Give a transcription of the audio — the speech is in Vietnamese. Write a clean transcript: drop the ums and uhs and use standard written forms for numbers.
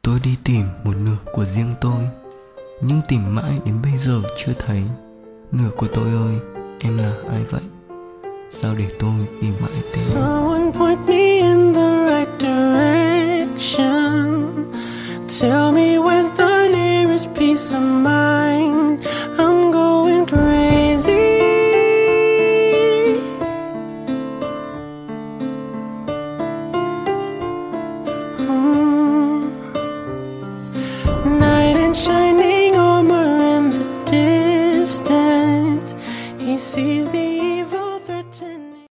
Tôi đi tìm một nửa của riêng tôi, nhưng tìm mãi đến bây giờ chưa thấy. Nửa của tôi ơi, em là ai vậy? Sao để tôi tìm mãi tên em?